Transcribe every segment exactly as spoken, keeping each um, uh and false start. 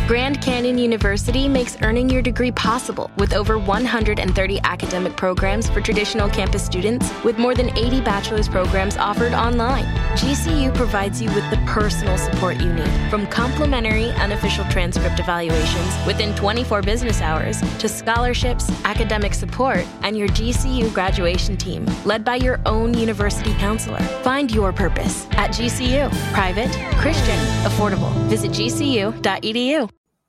Grand Canyon University makes earning your degree possible with over one hundred thirty academic programs for traditional campus students with more than eighty bachelor's programs offered online. G C U provides you with the personal support you need, from complimentary unofficial transcript evaluations within twenty-four business hours to scholarships, academic support, and your G C U graduation team, led by your own university counselor. Find your purpose at G C U. Private, Christian, affordable. Visit G C U dot E D U.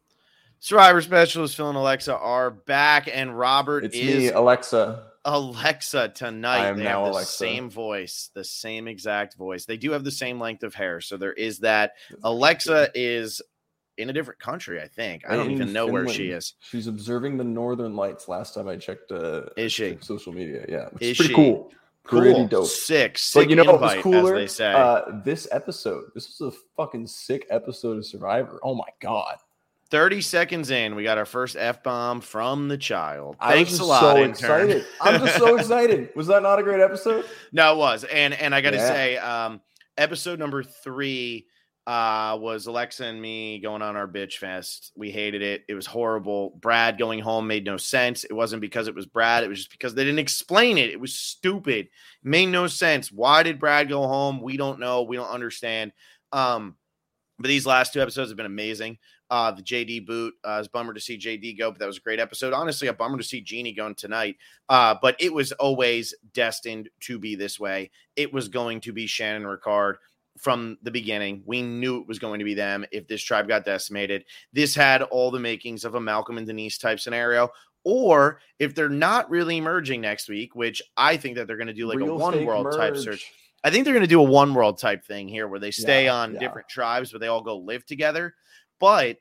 Survivor Specialist Phil and Alexa are back, and Robert it's is me, Alexa. Alexa tonight. I am they now have the Alexa. Same voice, the same exact voice. They do have the same length of hair, so there is that. Alexa is in a different country, I think. I don't In even know where Finland. she is. She's observing the Northern Lights. Last time I checked, uh, Is she? social media? Yeah, which Is is pretty she? cool. Pretty Cool, dope. sick, sick But you know what was invite, cooler? as they say. Uh, this episode. This was a fucking sick episode of Survivor. Oh my god. thirty seconds in, we got our first F-bomb from the child. I Thanks was a just lot, so intern. excited. I'm just so excited. Was that not a great episode? No, it was. And and I got to Yeah. say, um, episode number three uh, was Alexa and me going on our bitch fest. We hated it. It was horrible. Brad going home made no sense. It wasn't because it was Brad. It was just because they didn't explain it. It was stupid. It made no sense. Why did Brad go home? We don't know. We don't understand. Um, but these last two episodes have been amazing. Uh, the J D boot, uh, it's a bummer to see J D go, but that was a great episode. Honestly, a bummer to see Jeannie going tonight. Uh, but it was always destined to be this way. It was going to be Shannon Ricard from the beginning. We knew it was going to be them if this tribe got decimated. This had all the makings of a Malcolm and Denise type scenario. Or if they're not really merging next week, which I think that they're going to do like Real a one fake world type merge. search. I think they're going to do a one world type thing here where they stay Yeah, on yeah. different tribes, but they all go live together. But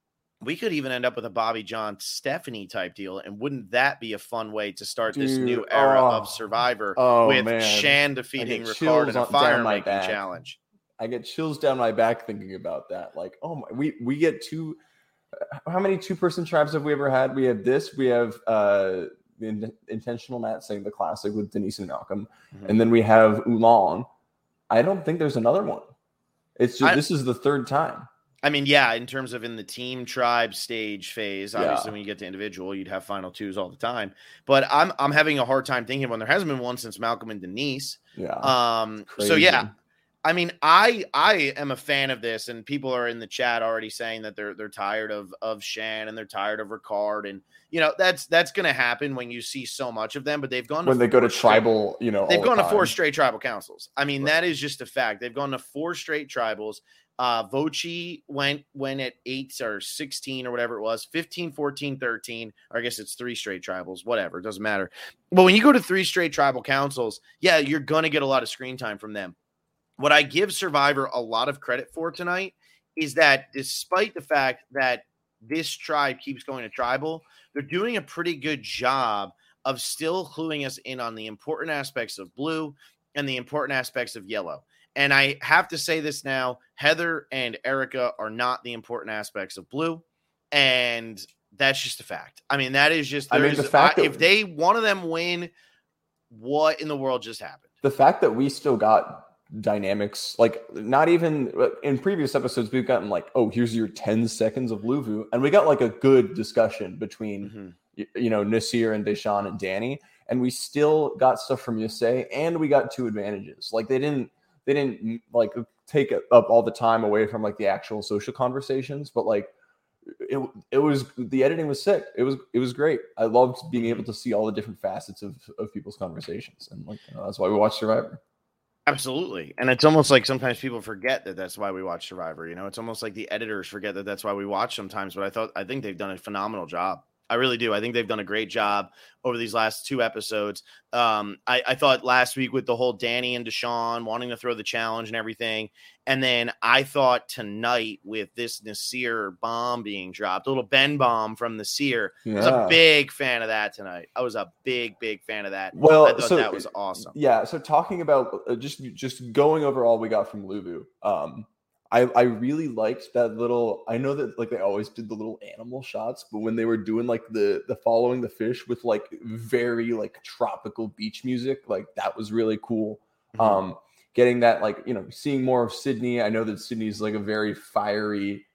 we could even end up with a Bobby John Stephanie type deal. And wouldn't that be a fun way to start this Dude, new era oh. of Survivor Oh, with man. Shan I defeating get Ricard in chills a on- fire down my making back. challenge? I get chills down my back thinking about that. Like, oh my, we we get two. How many two person tribes have we ever had? We have this. We have uh, the in- intentional Matt saying the classic with Denise and Malcolm, Mhm. and then we have Oolong. I don't think there's another one. It's just I- this is the third time. I mean, yeah, in terms of in the team tribe stage phase, obviously Yeah. when you get to individual, you'd have final twos all the time. But I'm I'm having a hard time thinking of one. There hasn't been one since Malcolm and Denise. Yeah. Um, so Crazy. yeah, I mean, I I am a fan of this, and people are in the chat already saying that they're they're tired of of Shan and they're tired of Ricard, and you know that's that's going to happen when you see so much of them. But they've gone when to they go to four straight- tribal, you know, They've all gone the to four time. straight tribal councils. I mean, Right. that is just a fact. They've gone to four straight tribals. Uh, Vochi went went at eight or sixteen or whatever it was, fifteen, fourteen, thirteen, or I guess it's three straight tribals, whatever, it doesn't matter. But when you go to three straight tribal councils, yeah, you're going to get a lot of screen time from them. What I give Survivor a lot of credit for tonight is that despite the fact that this tribe keeps going to tribal, they're doing a pretty good job of still cluing us in on the important aspects of blue and the important aspects of yellow. And I have to say this now, Heather and Erica are not the important aspects of blue. And that's just a fact. I mean, that is just, I mean, there's- the fact I- that- if they, one of them win, what in the world just happened? The fact that we still got dynamics, like not even in previous episodes, we've gotten like, oh, here's your ten seconds of Luvu. And we got like a good discussion between, Mhm. y- you know, Nasir and Deshaun and Danny. And we still got stuff from Yusei, and we got two advantages. Like they didn't, they didn't like take it up all the time away from like the actual social conversations, but like it, it was, the editing was sick. It was, it was great. I loved being able to see all the different facets of, of people's conversations. And like, you know, that's why we watch Survivor. Absolutely. And it's almost like sometimes people forget that that's why we watch Survivor. You know, it's almost like the editors forget that that's why we watch sometimes. But I thought, I think they've done a phenomenal job. I really do. I think they've done a great job over these last two episodes. Um, I, I thought last week with the whole Danny and Deshaun wanting to throw the challenge and everything. And then I thought tonight with this Nasir bomb being dropped, a little Ben bomb from Nasir. I was a Yeah. big fan of that tonight. I was a big, big fan of that. Well, I thought so- that was awesome. Yeah. So talking about uh, just just going over all we got from Luvu, um, I I really liked that little. I know that like they always did the little animal shots, but when they were doing like the the following the fish with like very like tropical beach music, like that was really cool. Mhm. Um, getting that like you know seeing more of Sydney. I know that Sydney's like a very fiery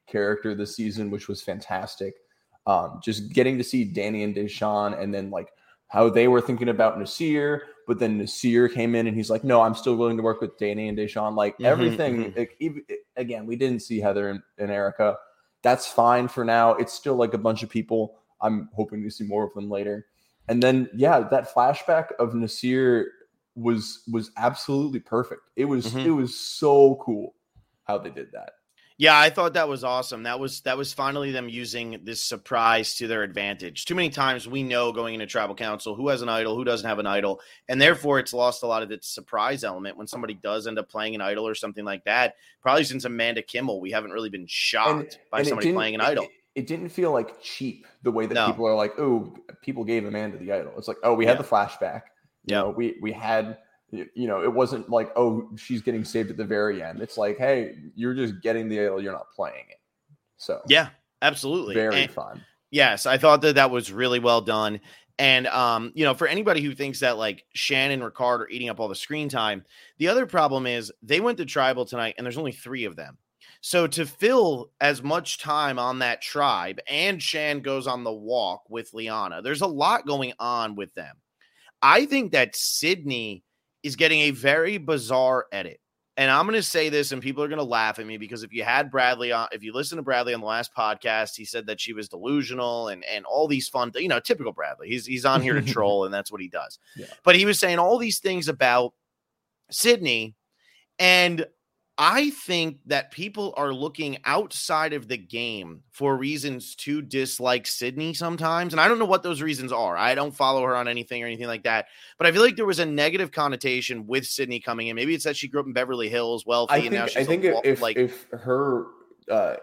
character this season, which was fantastic. Um, just getting to see Danny and Deshawn, and then like how they were thinking about Naseer, but then Naseer came in and he's like, no, I'm still willing to work with Danny and Deshawn. Like mm-hmm, everything, mm-hmm. Like, even, again, we didn't see Heather and, and Erica. That's fine for now. It's still like a bunch of people. I'm hoping to see more of them later. And then, yeah, that flashback of Naseer was was absolutely perfect. It was mm-hmm. it was so cool how they did that. Yeah, I thought that was awesome. That was that was finally them using this surprise to their advantage. Too many times we know going into tribal council who has an idol, who doesn't have an idol, and therefore it's lost a lot of its surprise element when somebody does end up playing an idol or something like that. Probably since Amanda Kimmel, we haven't really been shocked and, by and somebody playing an idol. It, it didn't feel like cheap the way that no. people are like, oh, people gave Amanda the idol. It's like, oh, we had yeah. the flashback. You yeah. know, we we had. You know, it wasn't like, oh, she's getting saved at the very end. It's like, hey, you're just getting the idol, you're not playing it. So yeah, absolutely, very and, fun. Yes, I thought that that was really well done. And um, you know, for anybody who thinks that like Shannon and Ricard are eating up all the screen time, the other problem is they went to tribal tonight, and there's only three of them. So to fill as much time on that tribe, and Shan goes on the walk with Liana, there's a lot going on with them. I think that Sydney is getting a very bizarre edit. And I'm going to say this, and people are going to laugh at me, because if you had Bradley on, if you listen to Bradley on the last podcast, he said that she was delusional and, and all these fun, you know, typical Bradley. He's, he's on here to troll, and that's what he does. Yeah. But he was saying all these things about Sydney. And I think that people are looking outside of the game for reasons to dislike Sydney sometimes. And I don't know what those reasons are. I don't follow her on anything or anything like that. But I feel like there was a negative connotation with Sydney coming in. Maybe it's that she grew up in Beverly Hills, wealthy. I and think, now she's I think a, if, like, if her uh,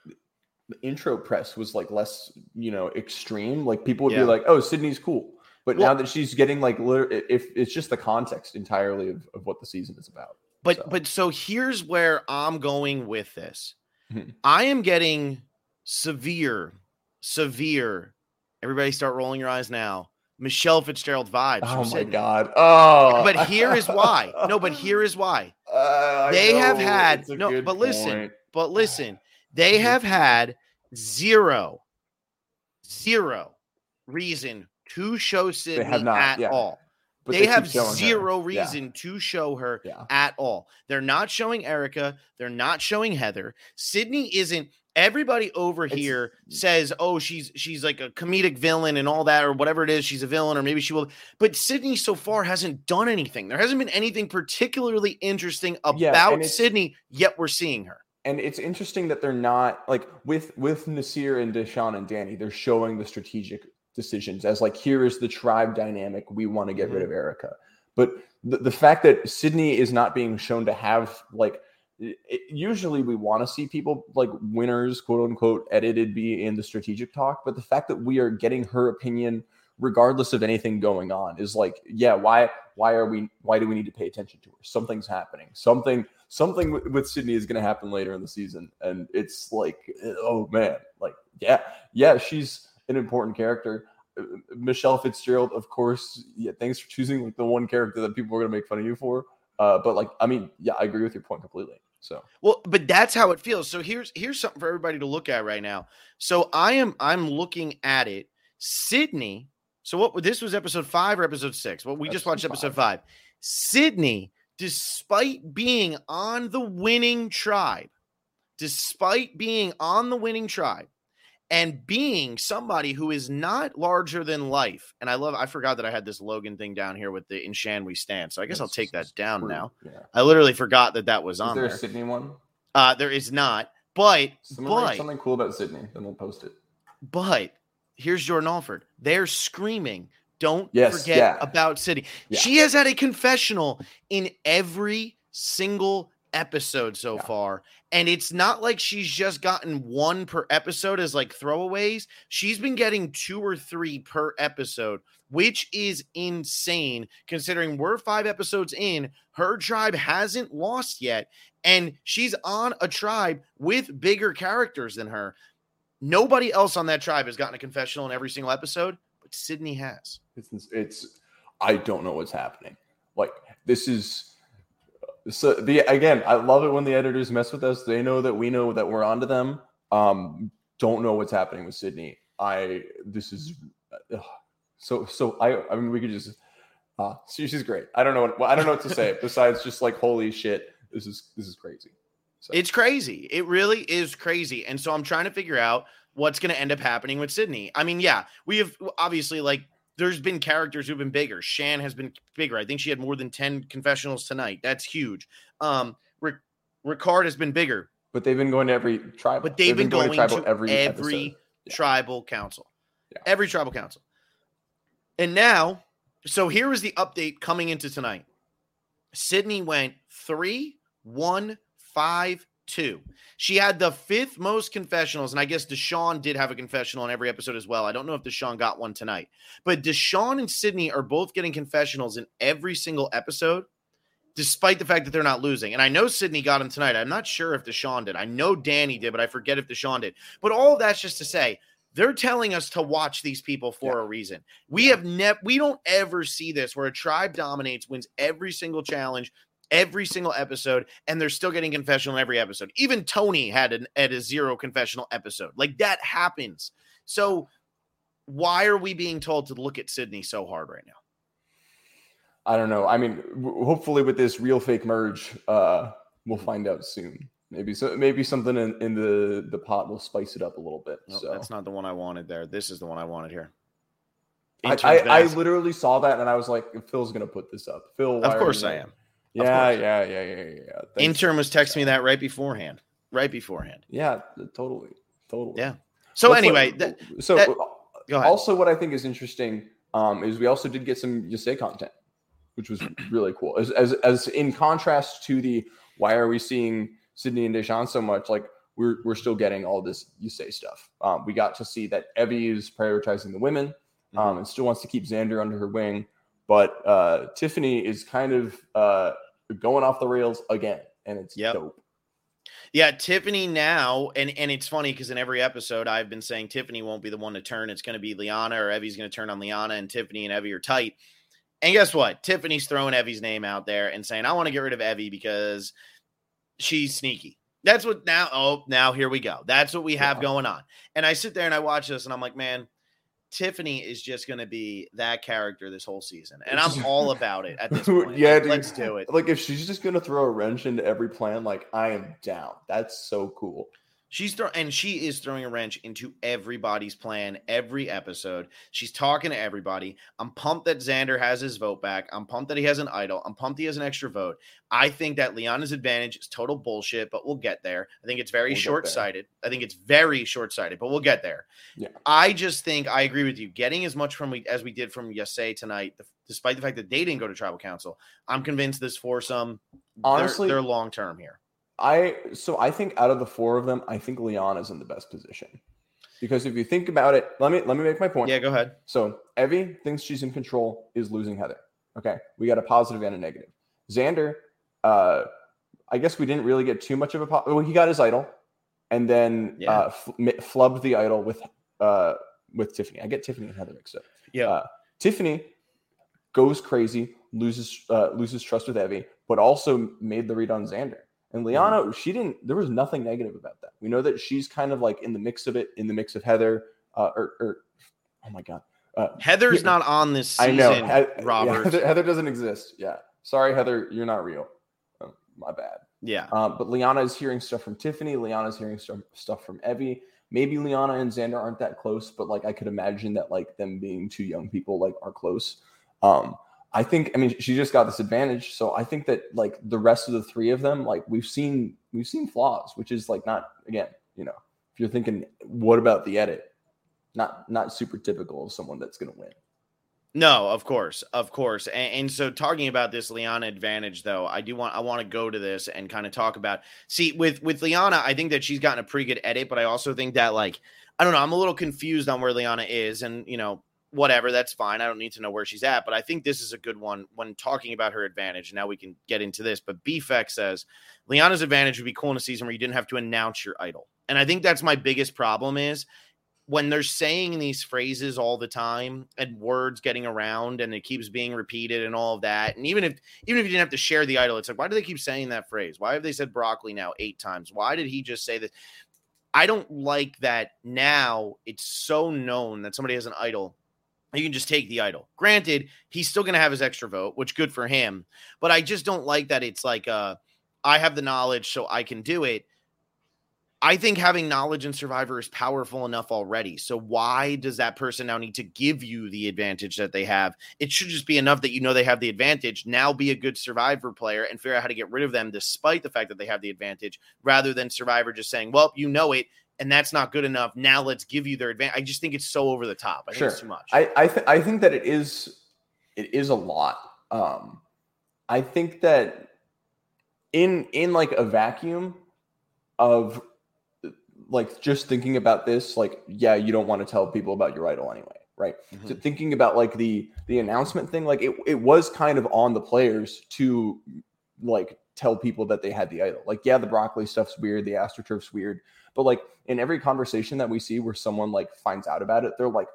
intro press was like less, you know, extreme, like people would yeah. be like, oh, Sydney's cool. But well, now that she's getting like, if it's just the context entirely of, of what the season is about. But so. but so here's where I'm going with this. Mm-hmm. I am getting severe, severe. Everybody start rolling your eyes now. Michelle Fitzgerald vibes. Oh my Sydney. God. Oh, but here is why. No, but here is why. Uh, they know, have had no, but listen, point. but listen, they have had zero, zero reason to show Sydney not, at yeah. all. But they, they have zero her. reason yeah. to show her yeah. at all. They're not showing Erica. They're not showing Heather. Sydney isn't. Everybody over it's, here says, oh, she's she's like a comedic villain and all that, or whatever it is. She's a villain, or maybe she will. But Sydney so far hasn't done anything. There hasn't been anything particularly interesting about yeah, Sydney, yet we're seeing her. And it's interesting that they're not like with with Naseer and Deshawn and Danny, they're showing the strategic decisions as like, here is the tribe dynamic. We want to get mm-hmm. rid of Erica. But the, the fact that Sydney is not being shown to have like, it, usually we want to see people like winners, quote unquote, edited be in the strategic talk. But the fact that we are getting her opinion regardless of anything going on is like, yeah, why, why are we, why do we need to pay attention to her? Something's happening. Something, something with, with Sydney is going to happen later in the season. And it's like, oh man, like, yeah, yeah, she's an important character. Michelle Fitzgerald, of course. Yeah, thanks for choosing like the one character that people are going to make fun of you for. Uh, but like, I mean, yeah, I agree with your point completely. So well, but that's how it feels. So here's here's something for everybody to look at right now. So I am I'm looking at it. Sydney. So what? This was episode five or episode six? Well, we episode just watched episode five. five. Sydney, despite being on the winning tribe, despite being on the winning tribe. And being somebody who is not larger than life. And I love, I forgot that I had this Logan thing down here with the In Shan We Stand. So I guess yes, I'll take that down true. now. Yeah. I literally forgot that that was is on there. there. Is there a Sydney one? Uh, there is not. But, Someone but something cool about Sydney, then we'll post it. But here's Jordan Alford. They're screaming, don't yes, forget yeah. about Sydney. Yeah. She has had a confessional in every single episode so yeah. far. And it's not like she's just gotten one per episode as like throwaways. She's been getting two or three per episode, which is insane considering we're five episodes in. Her tribe hasn't lost yet. And she's on a tribe with bigger characters than her. Nobody else on that tribe has gotten a confessional in every single episode, but Sydney has. It's, it's I don't know what's happening. Like, this is... So the again, I love it when the editors mess with us. They know that we know that we're onto them. Um, don't know what's happening with Sydney. I this is ugh, so so. I I mean, we could just. Uh, she, she's great. I don't know what well, I don't know what to say besides just like holy shit. This is this is crazy. So. It's crazy. It really is crazy. And so I'm trying to figure out what's going to end up happening with Sydney. I mean, yeah, we have obviously like there's been characters who've been bigger. Shan has been bigger. I think she had more than ten confessionals tonight. That's huge. Um, Rick, Ricard has been bigger. But they've been going to every tribal. But they've, they've been, been going, going to, to every, every yeah. tribal council. Yeah. Every tribal council. And now, so here is the update coming into tonight. Sydney went three, one, five, two. She had the fifth most confessionals, and I guess Deshawn did have a confessional in every episode as well. I don't know if Deshawn got one tonight. But Deshawn and Sydney are both getting confessionals in every single episode, despite the fact that they're not losing. And I know Sydney got him tonight. I'm not sure if Deshawn did. I know Danny did, but I forget if Deshawn did. But all of that's just to say, they're telling us to watch these people for yeah. a reason. We yeah. have never, we don't ever see this where a tribe dominates, wins every single challenge, every single episode, and they're still getting confessional in every episode. Even Tony had an at a zero confessional episode. Like that happens. So why are we being told to look at Sydney so hard right now? I don't know. I mean, w- hopefully with this real fake merge, uh, we'll find out soon. Maybe so. Maybe something in, in the, the pot will spice it up a little bit. No, so that's not the one I wanted there. This is the one I wanted here. I, I, I literally saw that and I was like, Phil's going to put this up. Phil, of course I am. Yeah, yeah, yeah, yeah, yeah. Thanks. Intern was texting me that right beforehand. Right beforehand. Yeah, totally, totally. Yeah. So Let's anyway, look, that, so that, go ahead. Also, what I think is interesting um, is we also did get some Yusei content, which was really cool. As, as as in contrast to the why are we seeing Sydney and Deshawn so much, like we're we're still getting all this Yusei stuff. Um, we got to see that Evie is prioritizing the women um, mm-hmm. and still wants to keep Xander under her wing, but uh, Tiffany is kind of uh, going off the rails again, and it's yep. dope. Yeah, Tiffany now, and, and it's funny because in every episode I've been saying Tiffany won't be the one to turn. It's going to be Liana, or Evie's going to turn on Liana, and Tiffany and Evie are tight. And guess what? Tiffany's throwing Evie's name out there and saying, I want to get rid of Evie because she's sneaky. That's what now, oh, now here we go. That's what we have yeah. going on. And I sit there and I watch this and I'm like, man, Tiffany is just going to be that character this whole season. And I'm all about it at this point. yeah, like, dude, let's do it. Like if she's just going to throw a wrench into every plan, like I am down. That's so cool. She's throwing, and she is throwing a wrench into everybody's plan every episode. She's talking to everybody. I'm pumped that Xander has his vote back. I'm pumped that he has an idol. I'm pumped he has an extra vote. I think that Liana's advantage is total bullshit, but we'll get there. I think it's very we'll short-sighted. I think it's very short-sighted, but we'll get there. Yeah. I just think I agree with you. Getting as much from we as we did from Yusei tonight, the, despite the fact that they didn't go to tribal council, I'm convinced this foursome, honestly, they're, they're long-term here. I so I think out of the four of them, I think Liana's in the best position. Because if you think about it, let me let me make my point. Yeah, go ahead. So Evie thinks she's in control, is losing Heather. Okay, we got a positive and a negative. Xander, uh, I guess we didn't really get too much of a po- well, he got his idol, and then yeah. uh, f- flubbed the idol with uh, with Tiffany. I get Tiffany and Heather mixed up. Yeah, uh, Tiffany goes crazy, loses uh, loses trust with Evie, but also made the read on Xander. And Liana, mm-hmm. she didn't, there was nothing negative about that. We know that she's kind of like in the mix of it, in the mix of Heather, uh, or, or oh my God. Uh, Heather's yeah, not on this season, I know. He- Robert. Yeah, Heather, Heather doesn't exist. Yeah. Sorry, Heather, you're not real. Oh, my bad. Yeah. Um, but Liana is hearing stuff from Tiffany. Liana's hearing stuff, stuff from Evie. Maybe Liana and Xander aren't that close, but like I could imagine that like them being two young people like are close. Um, I think, I mean, she just got this advantage. So I think that like the rest of the three of them, like we've seen, we've seen flaws, which is like not, again, you know, if you're thinking, what about the edit? Not, not super typical of someone that's going to win. No, of course, of course. And, and so talking about this Liana advantage, though, I do want, I want to go to this and kind of talk about, see with, with Liana, I think that she's gotten a pretty good edit, but I also think that like, I don't know, I'm a little confused on where Liana is and, you know, whatever, that's fine. I don't need to know where she's at, but I think this is a good one when talking about her advantage. Now we can get into this, but B F E C says Liana's advantage would be cool in a season where you didn't have to announce your idol. And I think that's my biggest problem is when they're saying these phrases all the time and words getting around and it keeps being repeated and all of that. And even if, even if you didn't have to share the idol, it's like, why do they keep saying that phrase? Why have they said broccoli now eight times? Why did he just say that? I don't like that now it's so known that somebody has an idol. You can just take the idol. Granted, he's still going to have his extra vote, which good for him. But I just don't like that it's like, uh, I have the knowledge, so I can do it. I think having knowledge in Survivor is powerful enough already. So why does that person now need to give you the advantage that they have? It should just be enough that you know they have the advantage. Now be a good Survivor player and figure out how to get rid of them despite the fact that they have the advantage, rather than Survivor just saying, well, you know it, and that's not good enough. Now let's give you their advantage. I just think it's so over the top. I think sure. it's too much. I I, th- I think that it is it is a lot. Um, I think that in in like a vacuum of like just thinking about this, like, yeah, you don't want to tell people about your idol anyway, right? Mm-hmm. So thinking about like the the announcement thing, like it, it was kind of on the players to like tell people that they had the idol. Like, yeah, the broccoli stuff's weird, the astroturf's weird, but like in every conversation that we see where someone like finds out about it, they're like,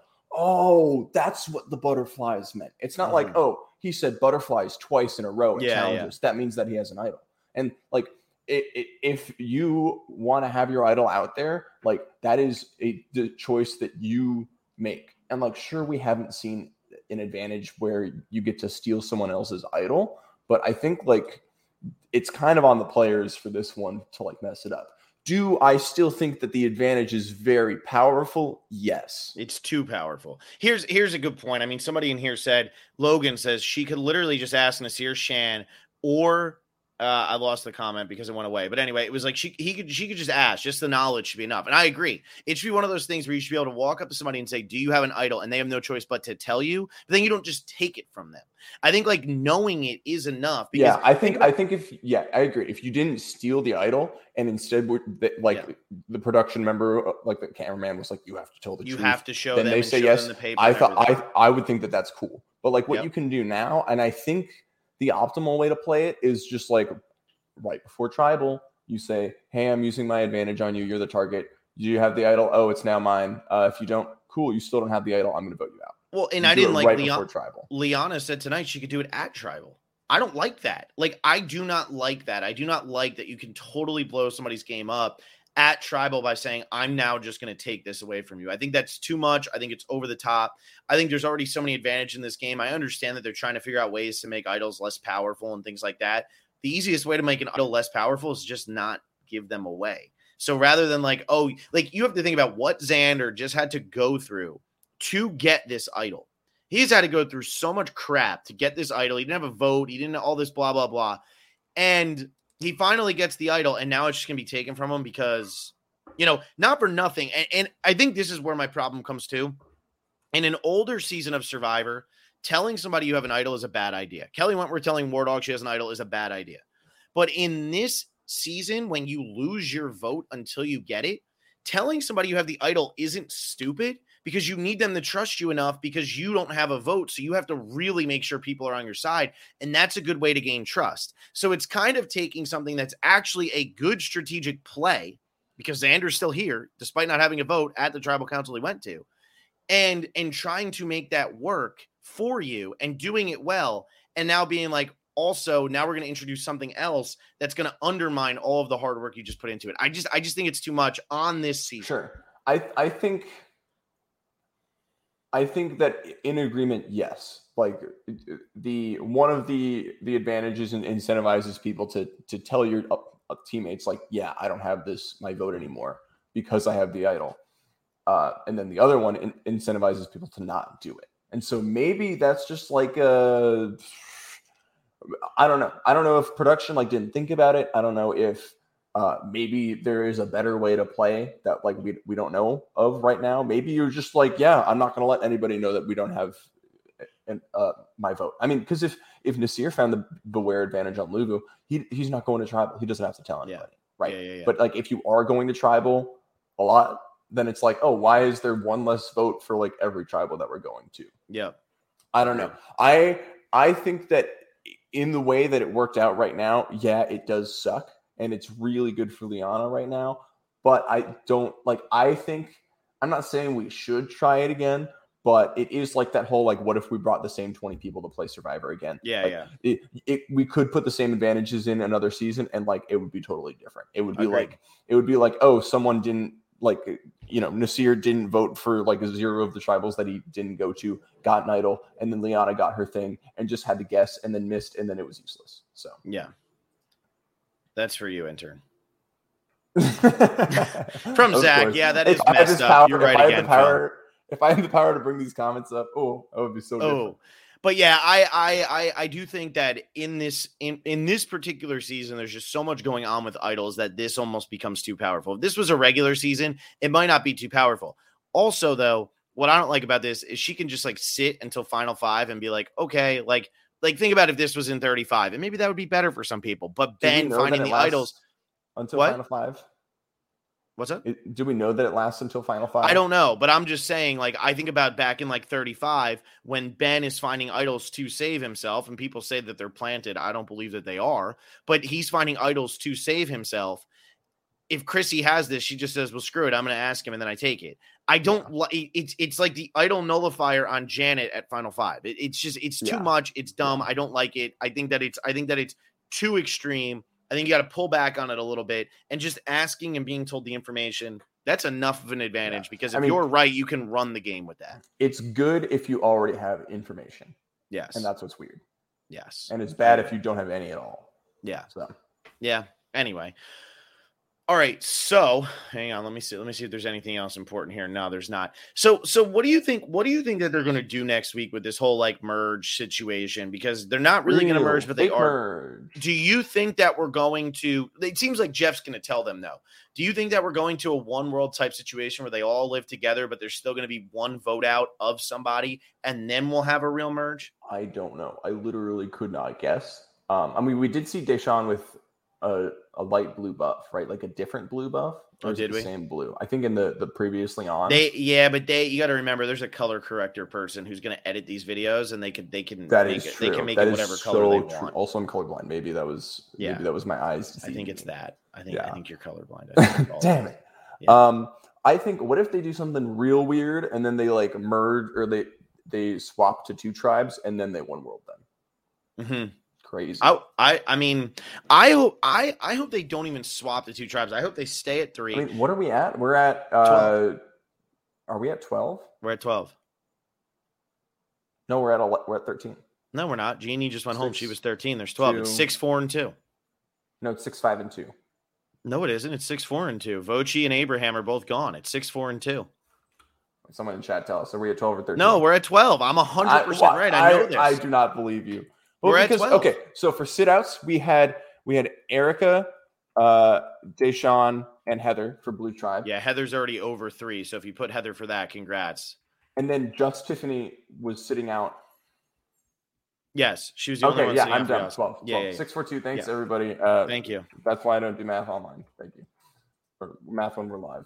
oh, that's what the butterflies meant. It's not mm-hmm. like, oh, he said butterflies twice in a row at yeah, challenges. Yeah. That means that he has an idol. And like, It, it, if you want to have your idol out there, like that is a the choice that you make. And like, sure, we haven't seen an advantage where you get to steal someone else's idol, but I think like it's kind of on the players for this one to like mess it up. Do I still think that the advantage is very powerful? Yes. It's too powerful. Here's here's a good point. I mean, somebody in here said, Logan says she could literally just ask Nasir Shan or Uh, I lost the comment because it went away. But anyway, it was like she he could she could just ask. Just the knowledge should be enough. And I agree. It should be one of those things where you should be able to walk up to somebody and say, do you have an idol? And they have no choice but to tell you. But then you don't just take it from them. I think like knowing it is enough. Yeah, I think about- I think if yeah, I agree. If you didn't steal the idol and instead were like yeah. the production member, like the cameraman was like, you have to tell the you truth. You have to show then them. They and say show yes. Them the paper I thought everything. I I would think that that's cool. But like what yep. you can do now, and I think the optimal way to play it is just like right before tribal, you say, hey, I'm using my advantage on you. You're the target. Do you have the idol? Oh, it's now mine. Uh, if you don't, cool. You still don't have the idol. I'm going to vote you out. Well, and you I didn't like right Leon- tribal. Liana said tonight she could do it at tribal. I don't like that. Like, I do not like that. I do not like that you can totally blow somebody's game up at tribal by saying, I'm now just going to take this away from you. I think that's too much. I think it's over the top. I think there's already so many advantages in this game. I understand that they're trying to figure out ways to make idols less powerful and things like that. The easiest way to make an idol less powerful is just not give them away. So rather than like, oh, like you have to think about what Xander just had to go through to get this idol. He's had to go through so much crap to get this idol. He didn't have a vote. He didn't have all this blah, blah, blah. And he finally gets the idol, and now it's just going to be taken from him because, you know, not for nothing. And, and I think this is where my problem comes to. In an older season of Survivor, telling somebody you have an idol is a bad idea. Kelly Wentworth telling War Dog she has an idol is a bad idea. But in this season, when you lose your vote until you get it, telling somebody you have the idol isn't stupid because you need them to trust you enough because you don't have a vote. So you have to really make sure people are on your side. And that's a good way to gain trust. So it's kind of taking something that's actually a good strategic play because Xander's still here, despite not having a vote at the tribal council he went to, and, and trying to make that work for you and doing it well. And now being like, also, now we're going to introduce something else that's going to undermine all of the hard work you just put into it. I just, I just think it's too much on this season. Sure. I, I think, I think that in agreement, yes. Like the, one of the, the advantages and incentivizes people to, to tell your uh, uh, teammates, like, yeah, I don't have this, my vote anymore because I have the idol. Uh, and then the other one in, incentivizes people to not do it. And so maybe that's just like a, I don't know. I don't know if production like didn't think about it. I don't know if uh, maybe there is a better way to play that like we we don't know of right now. Maybe you're just like, yeah, I'm not going to let anybody know that we don't have an, uh, my vote. I mean, because if if Nasir found the Beware advantage on Luvu, he he's not going to tribal. He doesn't have to tell anybody, yeah. right? Yeah, yeah, yeah. But like if you are going to tribal a lot, then it's like, oh, why is there one less vote for like every tribal that we're going to? Yeah. I don't know. I I think that in the way that it worked out right now, yeah, it does suck. And it's really good for Liana right now. But I don't like, I think, I'm not saying we should try it again, but it is like that whole, like, what if we brought the same twenty people to play Survivor again? Yeah, like, yeah. It, it, we could put the same advantages in another season and like, it would be totally different. It would be Agreed. like, it would be like, oh, someone didn't like, you know, Nasir didn't vote for like a zero of the tribals that he didn't go to, got an idol, and then Liana got her thing and just had to guess and then missed, and then it was useless. So yeah, that's for you, intern. From From Zach, yeah, that is if messed up. Power, You're right again. Power, if I had the power to bring these comments up, oh, that would be so. Oh, different. But yeah, I, I I I do think that in this in, in this particular season, there's just so much going on with idols that this almost becomes too powerful. If this was a regular season, it might not be too powerful. Also, though, what I don't like about this is she can just like sit until final five and be like, okay, like like think about if this was in thirty-five, and maybe that would be better for some people. But Ben finding the idols until what? final five. What's up? It, do we know that it lasts until final five? I don't know, but I'm just saying, like, I think about back in like thirty-five when Ben is finding idols to save himself, and people say that they're planted. I don't believe that they are, but he's finding idols to save himself. If Chrissy has this, she just says, well, screw it. I'm going to ask him, and then I take it. I don't yeah. like it's it's like the idol nullifier on Janet at final five. It, it's just it's too yeah. much. It's dumb. I don't like it. I think that it's I think that it's too extreme. I think you got to pull back on it a little bit, and just asking and being told the information, that's enough of an advantage, yeah. because if I mean, you're right, you can run the game with that. It's good if you already have information. Yes. And that's what's weird. Yes. And it's bad if you don't have any at all. Yeah. So, yeah. Anyway. All right, so hang on. Let me see. Let me see if there's anything else important here. No, there's not. So, so what do you think? What do you think that they're going to do next week with this whole like merge situation? Because they're not really going to merge, but they are. Merge. Do you think that we're going to? It seems like Jeff's going to tell them no. Do you think that we're going to a one world type situation where they all live together, but there's still going to be one vote out of somebody, and then we'll have a real merge? I don't know. I literally could not guess. Um, I mean, we did see Deshaun with a, a light blue buff, right? Like a different blue buff. Oh, did the we? Same blue. I think in the the previously on. They yeah, but they you got to remember there's a color corrector person who's going to edit these videos, and they could they can that make is it, true. They can make that it whatever so color they true. want. Also, I'm colorblind. Maybe that was yeah. Maybe that was my eyes. I think it's that. I think yeah. I think you're colorblind. I think Damn it. Yeah. Um, I think what if they do something real weird and then they like merge or they they swap to two tribes and then they one world them. Mm-hmm. Crazy. I, I I mean, I hope I, I hope they don't even swap the two tribes. I hope they stay at three. I mean, what are we at? We're at uh, are we at twelve? We're at twelve. No, we're at we're at thirteen. No, we're not. Jeannie just went six, home. She was thirteen. There's twelve. Two. It's six, four, and two. No, it's six, five, and two. No, it isn't. It's six, four, and two. Vochi and Abraham are both gone. It's six, four, and two. Someone in chat tell us. Are we at twelve or thirteen? No, we're at twelve. I'm one hundred percent right. I know this. I do not believe you. Well, we're because, at twelve. Okay, so for sit-outs, we had we had Erica, uh, Deshaun, and Heather for Blue Tribe. Yeah, Heather's already over three. So if you put Heather for that, congrats. And then just Tiffany was sitting out. Yes, she was the okay, only one yeah, sitting I'm out. done. twelve. twelve, twelve. Yeah, yeah, yeah. six four two. Thanks, yeah. everybody. Uh, Thank you. That's why I don't do math online. Thank you. Or math when we're live.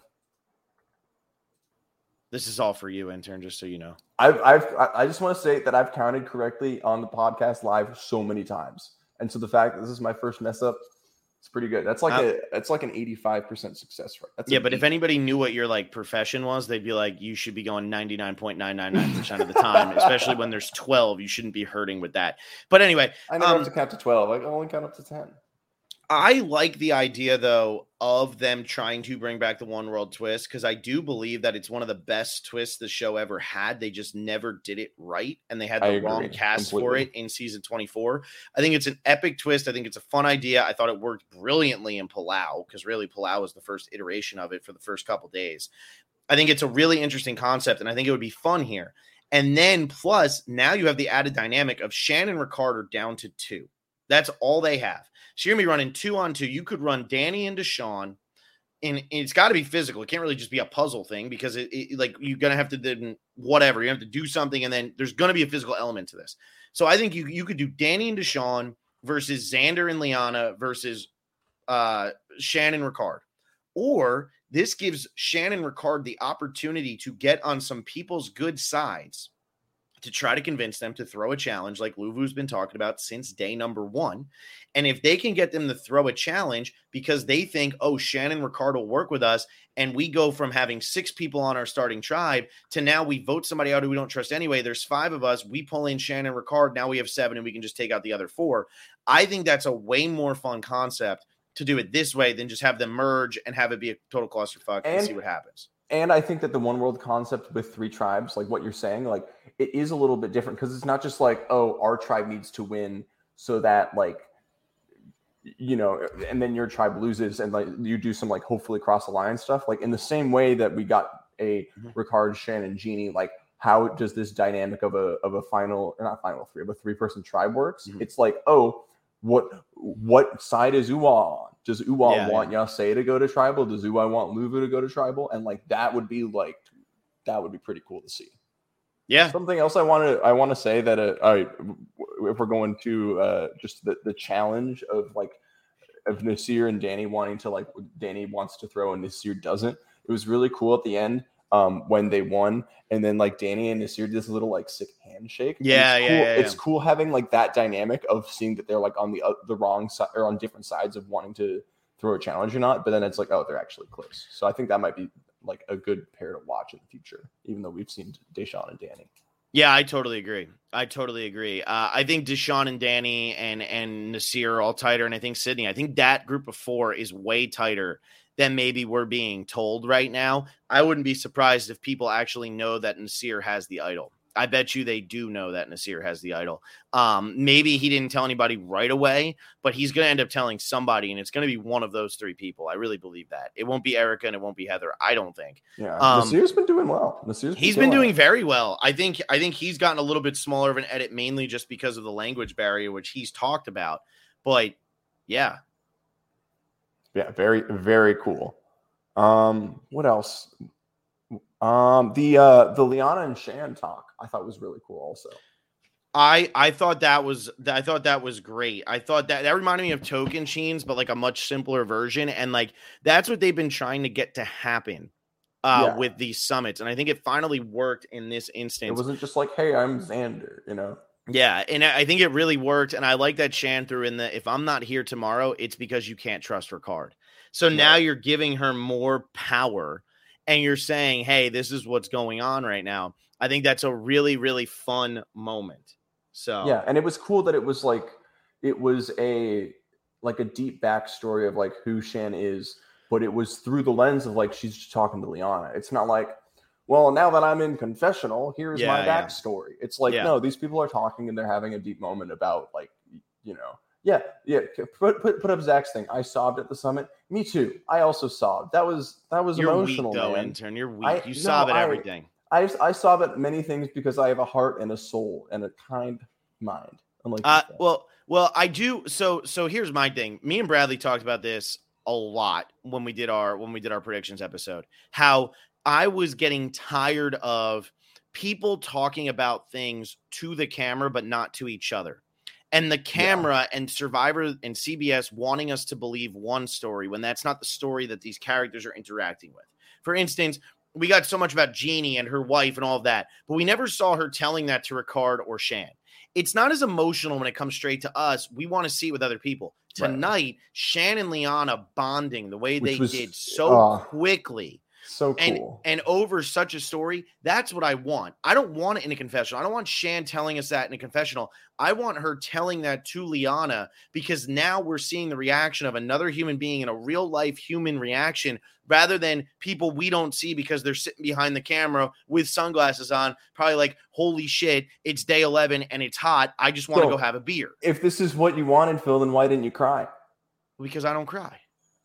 This is all for you, intern, just so you know. I've, I've, I just want to say that I've counted correctly on the podcast live so many times, and so the fact that this is my first mess up, it's pretty good. That's like um, a, that's like an eighty-five percent success rate. That's yeah, but eight. If anybody knew what your like profession was, they'd be like, you should be going ninety-nine point nine nine nine percent of the time, especially when there's twelve. You shouldn't be hurting with that. But anyway, I never um, have to count to twelve. I only count up to ten. I like the idea, though, of them trying to bring back the one world twist, because I do believe that it's one of the best twists the show ever had. They just never did it right, and they had the wrong cast completely. for it in season twenty-four. I think it's an epic twist. I think it's a fun idea. I thought it worked brilliantly in Palau, because really Palau was the first iteration of it for the first couple days. I think it's a really interesting concept, and I think it would be fun here. And then plus, now you have the added dynamic of Shannon and Ricard are down to two. That's all they have. So you're going to be running two on two. You could run Danny and Deshaun, and it's got to be physical. It can't really just be a puzzle thing, because it, it like you're going to have to then whatever. You have to do something, and then there's going to be a physical element to this. So I think you you could do Danny and Deshaun versus Xander and Liana versus uh, Shannon Ricard. Or this gives Shannon Ricard the opportunity to get on some people's good sides to try to convince them to throw a challenge like Luvu's been talking about since day number one. And if they can get them to throw a challenge because they think, oh, Shannon Ricard will work with us, and we go from having six people on our starting tribe to now we vote somebody out who we don't trust anyway. There's five of us. We pull in Shannon Ricard. Now we have seven, and we can just take out the other four. I think that's a way more fun concept to do it this way than just have them merge and have it be a total clusterfuck and, and see what happens. And I think that the one world concept with three tribes, like what you're saying, like it is a little bit different because it's not just like, oh, our tribe needs to win so that like, you know, and then your tribe loses and like you do some like hopefully cross alliance stuff. Like in the same way that we got a mm-hmm. Ricard, Shan, and Genie, like how does this dynamic of a of a final or not final three, but three person tribe works? Mm-hmm. It's like, oh, what what side is Uwa on? Does Uwa yeah, want yeah. Yasei to go to tribal? Does Uwa want Luvu to go to tribal? And like that would be like that would be pretty cool to see. Yeah. Something else I want to I want to say that uh, I if we're going to uh, just the, the challenge of like of Naseer and Danny wanting to like Danny wants to throw and Naseer doesn't. It was really cool at the end um, when they won, and then like Danny and Naseer did this little like sick handshake. Yeah, it's yeah, cool. yeah, yeah. It's cool having like that dynamic of seeing that they're like on the uh, the wrong side or on different sides of wanting to throw a challenge or not. But then it's like, oh, they're actually close. So I think that might be like a good pair to watch in the future, even though we've seen Deshaun and Danny. Yeah, I totally agree. I totally agree. Uh, I think Deshaun and Danny and and Naseer are all tighter, and I think Sydney. I think that group of four is way tighter than maybe we're being told right now. I wouldn't be surprised if people actually know that Naseer has the idol. I bet you they do know that Naseer has the idol. Um, maybe he didn't tell anybody right away, but he's going to end up telling somebody, and it's going to be one of those three people. I really believe that. It won't be Erica, and it won't be Heather. I don't think. Yeah, um, Naseer's been doing well. Naseer's been he's been doing well. very well. I think. I think he's gotten a little bit smaller of an edit, mainly just because of the language barrier, which he's talked about. But yeah, yeah, very, very cool. Um, what else? Um, the uh, the Liana and Shan talk I thought was really cool. Also, I I thought that was I thought that was great. I thought that that reminded me of Token Sheens, but like a much simpler version, and like that's what they've been trying to get to happen uh, yeah. with these summits, and I think it finally worked in this instance. It wasn't just like, hey, I'm Xander, you know. Yeah, and I think it really worked, and I like that Shan threw in the if I'm not here tomorrow, it's because you can't trust Ricard. So yeah. now you're giving her more power. And you're saying, hey, this is what's going on right now. I think that's a really, really fun moment. So yeah, and it was cool that it was like it was a like a deep backstory of like who Shan is, but it was through the lens of like she's just talking to Liana. It's not like, well, now that I'm in confessional, here's yeah, my yeah. backstory. It's like, yeah. no, these people are talking and they're having a deep moment about like, you know. Yeah, yeah. Put put put up Zach's thing. I sobbed at the summit. Me too. I also sobbed. That was that was You're emotional. Weak, though, man. intern. You're weak. I, you sob no, at I, everything. I I sob at many things because I have a heart and a soul and a kind mind. Unlike uh, well, well, I do. So so here's my thing. Me and Bradley talked about this a lot when we did our when we did our predictions episode. How I was getting tired of people talking about things to the camera but not to each other. And the camera yeah. and Survivor and C B S wanting us to believe one story when that's not the story that these characters are interacting with. For instance, we got so much about Jeannie and her wife and all of that, but we never saw her telling that to Ricard or Shan. It's not as emotional when it comes straight to us. We want to see it with other people. Tonight, right. Shan and Liana bonding the way Which they was, did so uh, quickly. So cool. And, and over such a story, that's what I want. I don't want it in a confessional. I don't want Shan telling us that in a confessional. I want her telling that to Liana because now we're seeing the reaction of another human being in a real life human reaction rather than people we don't see because they're sitting behind the camera with sunglasses on, probably like, holy shit, it's day eleven and it's hot. I just want to so, go have a beer. If this is what you wanted, Phil, then why didn't you cry? Because I don't cry.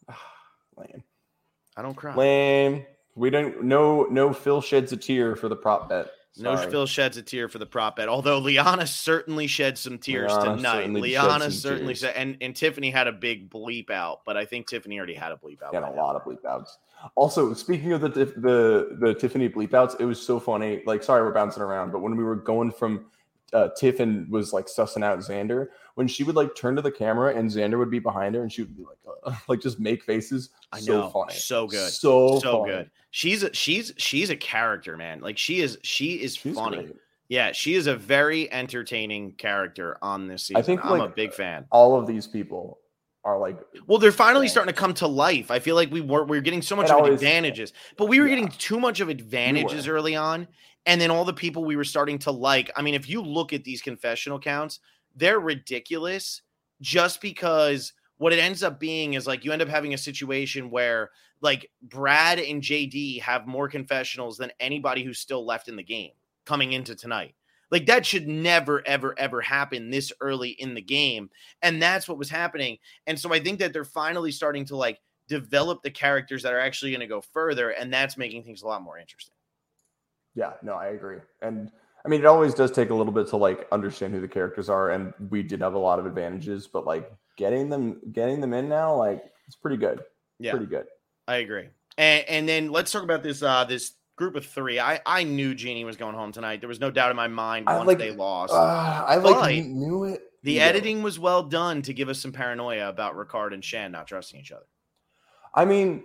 Lame. I don't cry. Lame. We don't. No, no. Phil sheds a tear for the prop bet. Sorry. No, Phil sheds a tear for the prop bet. Although Liana certainly shed some tears Liana tonight. Certainly Liana certainly said, and and Tiffany had a big bleep out, but I think Tiffany already had a bleep out. Had a lot of bleep outs. Also, speaking of the the the Tiffany bleep outs, it was so funny. Like, sorry, we're bouncing around, but when we were going from uh, Tiffin was like sussing out Xander, when she would like turn to the camera and Xander would be behind her and she would be like, uh, like just make faces. I so know, funny, so good, so so funny. good. She's a, she's she's a character, man. Like she is she is she's funny. Great. Yeah, she is a very entertaining character on this season. I think I'm like, a big fan. All of these people are like, well, they're finally starting to come to life. I feel like we were we we're getting so much it of always, advantages, but we were yeah. getting too much of advantages we early on. And then all the people we were starting to like. I mean, if you look at these confessional counts, they're ridiculous just because what it ends up being is like you end up having a situation where like Brad and J D have more confessionals than anybody who's still left in the game coming into tonight. Like that should never, ever, ever happen this early in the game. And that's what was happening. And so I think that they're finally starting to like develop the characters that are actually going to go further. And that's making things a lot more interesting. Yeah, no, I agree. And I mean, it always does take a little bit to like understand who the characters are. And we did have a lot of advantages, but like getting them, getting them in now, like it's pretty good. Yeah, pretty good. I agree. And, and then let's talk about this, uh, this group of three. I, I knew Jeannie was going home tonight. There was no doubt in my mind once like, they lost. Uh, I like but knew it. The yeah. editing was well done to give us some paranoia about Ricard and Shan not trusting each other. I mean,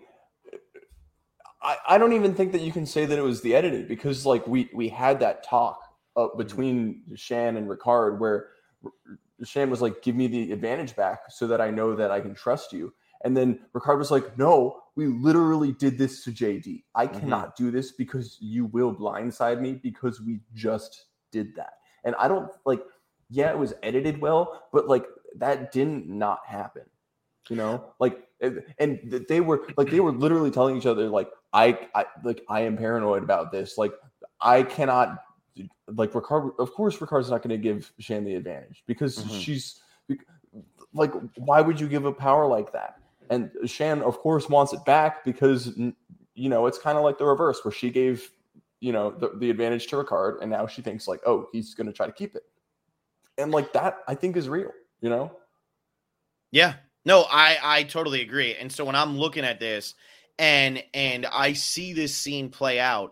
I, I don't even think that you can say that it was the editing because like we, we had that talk uh, between Shan and Ricard where Shan was like, give me the advantage back so that I know that I can trust you. And then Ricard was like, no, we literally did this to J D. I cannot mm-hmm. do this because you will blindside me because we just did that. And I don't like, yeah, it was edited well, but like that didn't not happen, you know, like, and they were like, they were literally telling each other, like, I, I like, I am paranoid about this. Like, I cannot like Ricard. Of course, Ricard's not going to give Shan the advantage because mm-hmm. she's like, why would you give a power like that? And Shan, of course, wants it back because, you know, it's kind of like the reverse where she gave, you know, the, the advantage to Ricard. And now she thinks like, oh, he's going to try to keep it. And like that, I think is real, you know? Yeah, no, I, I totally agree. And so when I'm looking at this and, and I see this scene play out,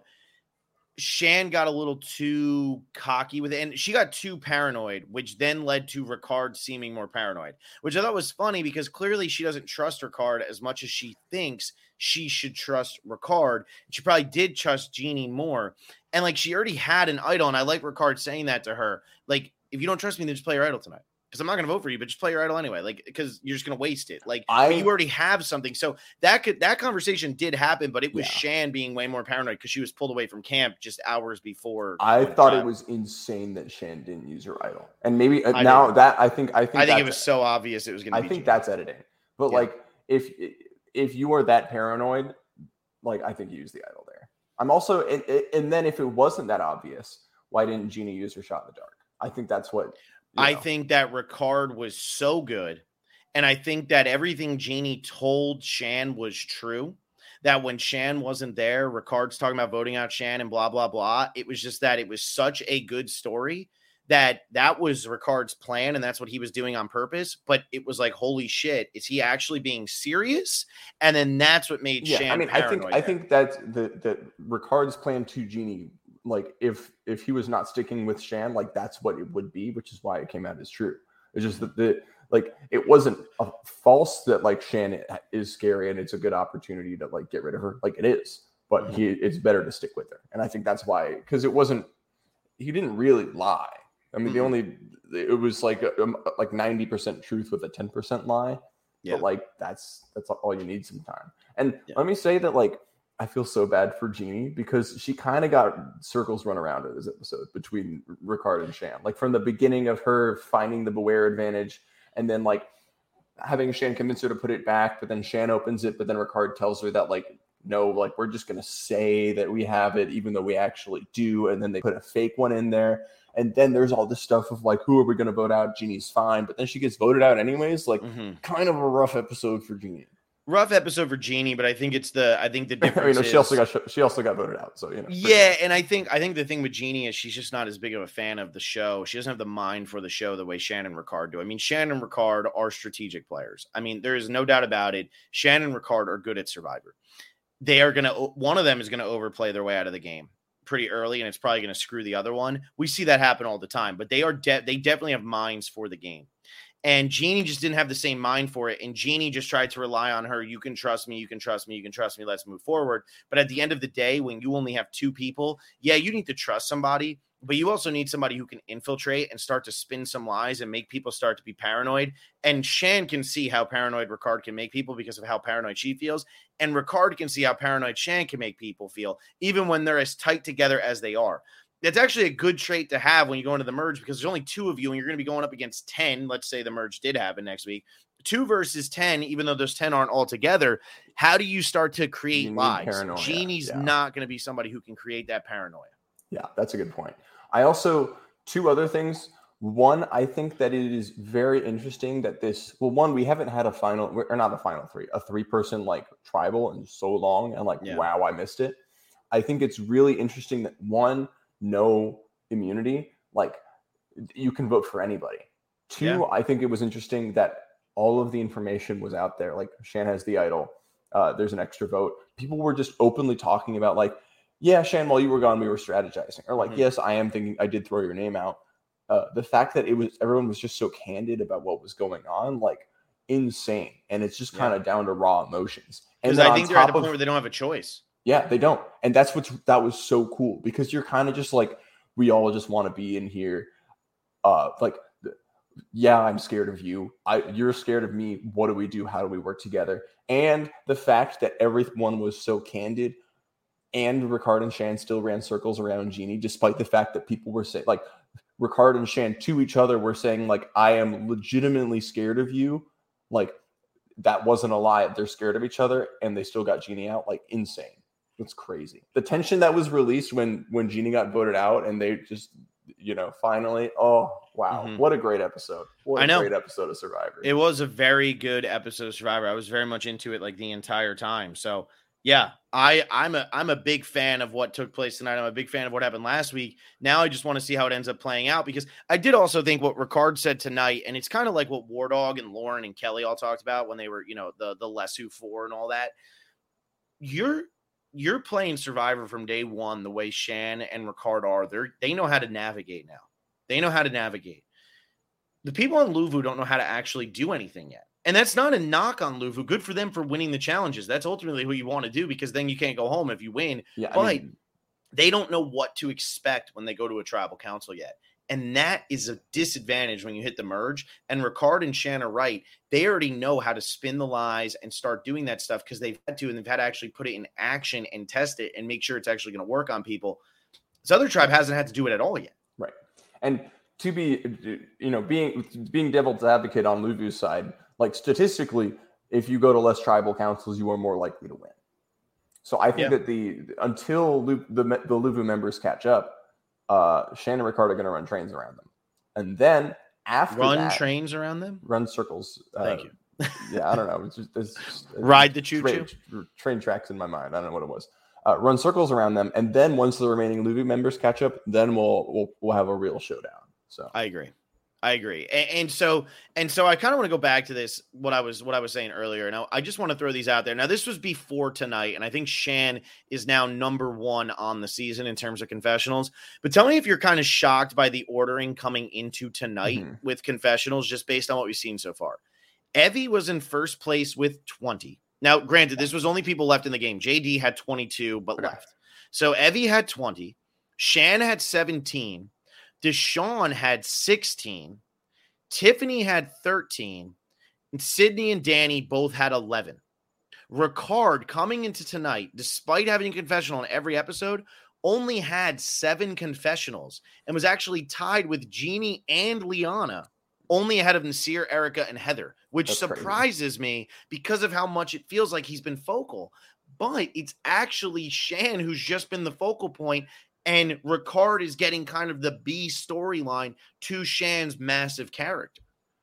Shan got a little too cocky with it, and she got too paranoid, which then led to Ricard seeming more paranoid, which I thought was funny because clearly she doesn't trust Ricard as much as she thinks she should trust Ricard. She probably did trust Jeannie more. And like she already had an idol, and I like Ricard saying that to her. Like, if you don't trust me, then just play your idol tonight. Because I'm not going to vote for you, but just play your idol anyway. Like, because you're just going to waste it. Like, I, you already have something. So that could that conversation did happen, but it was yeah. Shan being way more paranoid because she was pulled away from camp just hours before. I thought time. It was insane that Shan didn't use her idol, and maybe uh, now did. that I think I think I think it was so obvious it was going to. I be think Jeannie. That's editing, but yeah. like if if you are that paranoid, like I think you use the idol there. I'm also and, and then if it wasn't that obvious, why didn't Jeannie use her shot in the dark? I think that's what. You know. I think that Ricard was so good. And I think that everything Jeannie told Shan was true. That when Shan wasn't there, Ricard's talking about voting out Shan and blah, blah, blah. It was just that it was such a good story that that was Ricard's plan. And that's what he was doing on purpose. But it was like, holy shit, is he actually being serious? And then that's what made yeah, Shan I mean, paranoid. I think, I think that's the, the Ricard's plan to Jeannie. Like if if he was not sticking with Shan, like that's what it would be, which is why it came out as true. It's just that the like it wasn't a false that like Shan is scary and it's a good opportunity to like get rid of her. Like it is, but mm-hmm. he it's better to stick with her. And I think that's why because it wasn't he didn't really lie. I mean, mm-hmm. the only it was like a, like ninety percent truth with a ten percent lie. Yeah. But like that's that's all you need sometimes. And yeah. let me say that like. I feel so bad for Jeannie because she kind of got circles run around in this episode between Ricard and Shan. Like from the beginning of her finding the Beware advantage and then like having Shan convince her to put it back, but then Shan opens it, but then Ricard tells her that like, no, like we're just going to say that we have it even though we actually do. And then they put a fake one in there. And then there's all this stuff of like, who are we going to vote out? Jeannie's fine. But then she gets voted out anyways. Like mm-hmm. kind of a rough episode for Jeannie. Rough episode for Jeannie, but I think it's the I think the difference. I mean, is, she also got she also got voted out, so you know. Yeah, and I think I think the thing with Jeannie is she's just not as big of a fan of the show. She doesn't have the mind for the show the way Shan and Ricard do. I mean, Shan and Ricard are strategic players. I mean, there is no doubt about it. Shan and Ricard are good at Survivor. They are gonna one of them is gonna overplay their way out of the game pretty early, and it's probably gonna screw the other one. We see that happen all the time, but they are de- they definitely have minds for the game. And Jeannie just didn't have the same mind for it. And Jeannie just tried to rely on her. You can trust me. You can trust me. You can trust me. Let's move forward. But at the end of the day, when you only have two people, yeah, you need to trust somebody. But you also need somebody who can infiltrate and start to spin some lies and make people start to be paranoid. And Shan can see how paranoid Ricard can make people because of how paranoid she feels. And Ricard can see how paranoid Shan can make people feel, even when they're as tight together as they are. That's actually a good trait to have when you go into the merge because there's only two of you and you're going to be going up against ten. Let's say the merge did happen next week. two versus ten, even though those ten aren't all together, how do you start to create lives? Paranoia. Jeannie's yeah. not going to be somebody who can create that paranoia. Yeah, that's a good point. I also, two other things. One, I think that it is very interesting that this, well, one, we haven't had a final, or not a final three, a three-person like tribal in so long. And like, yeah. wow, I missed it. I think it's really interesting that one, no immunity, like you can vote for anybody. Two, yeah. I think it was interesting that all of the information was out there. Like Shan has the idol. Uh, there's an extra vote. People were just openly talking about like, yeah, Shan, while you were gone, we were strategizing. Or like, mm-hmm. yes, I am thinking I did throw your name out. Uh, the fact that it was everyone was just so candid about what was going on, like insane. And it's just kind of yeah. down to raw emotions. And I think they're at the point of, where they don't have a choice. Yeah, they don't. And that's what's that was so cool because you're kind of just like, we all just want to be in here. Uh, like, yeah, I'm scared of you. I you're scared of me. What do we do? How do we work together? And the fact that everyone was so candid. And Ricard and Shan still ran circles around Jeannie, despite the fact that people were saying, like, Ricard and Shan to each other were saying, like, I am legitimately scared of you. Like, that wasn't a lie. They're scared of each other, and they still got Jeannie out. Like, insane. It's crazy. The tension that was released when when Jeannie got voted out, and they just, you know, finally, oh, wow. Mm-hmm. What a great episode. What a I know. great episode of Survivor. It was a very good episode of Survivor. I was very much into it, like, the entire time. So, yeah, I, I'm a I'm a big fan of what took place tonight. I'm a big fan of what happened last week. Now I just want to see how it ends up playing out because I did also think what Ricard said tonight, and it's kind of like what War Dog and Lauren and Kelly all talked about when they were, you know, the the Lesu Four and all that. You're you're playing Survivor from day one the way Shan and Ricard are. They they know how to navigate now. They know how to navigate. The people on Luvu don't know how to actually do anything yet. And that's not a knock on Luvu. Good for them for winning the challenges. That's ultimately what you want to do because then you can't go home if you win. Yeah, but I mean, they don't know what to expect when they go to a tribal council yet. And that is a disadvantage when you hit the merge. And Ricard and Shan are right. They already know how to spin the lies and start doing that stuff because they've had to and they've had to actually put it in action and test it and make sure it's actually going to work on people. This other tribe hasn't had to do it at all yet. Right. And to be, you know, being being devil's advocate on Luvu's side, like statistically, if you go to less tribal councils, you are more likely to win. So I think yeah. that the until Lu, the the Luvu members catch up, uh, Shan and Ricard are going to run trains around them, and then after run that, trains around them, run circles. Thank uh, you. Yeah, I don't know. It's just, it's, it's, Ride the choo choo train, train tracks in my mind. I don't know what it was. Uh, run circles around them, and then once the remaining Luvu members catch up, then we'll we'll we'll have a real showdown. So I agree. I agree. And, and so, and so I kind of want to go back to this, what I was, what I was saying earlier. Now I just want to throw these out there. Now this was before tonight. And I think Shan is now number one on the season in terms of confessionals, but tell me if you're kind of shocked by the ordering coming into tonight mm-hmm. with confessionals, just based on what we've seen so far. Evie was in first place with twenty. Now, granted, this was only people left in the game. J D had twenty-two, but okay. left. So Evie had twenty, Shan had seventeen, Deshaun had sixteen, Tiffany had thirteen, and Sydney and Danny both had eleven. Ricard, coming into tonight, despite having a confessional in every episode, only had seven confessionals and was actually tied with Jeannie and Liana, only ahead of Nasir, Erica, and Heather, which That's surprises crazy. me because of how much it feels like he's been focal. But it's actually Shan who's just been the focal point. And Ricard is getting kind of the B storyline to Shan's massive character.